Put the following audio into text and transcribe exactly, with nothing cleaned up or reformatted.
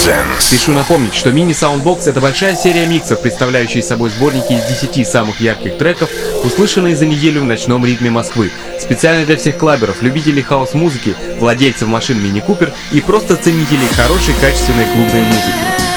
Sense. Спешу напомнить, что Mini Soundbox — это большая серия миксов, представляющая собой сборники из десяти самых ярких треков, услышанные за неделю в ночном ритме Москвы. Специально для всех клаберов, любителей хаос-музыки, владельцев машин Mini Cooper и просто ценителей хорошей качественной клубной музыки.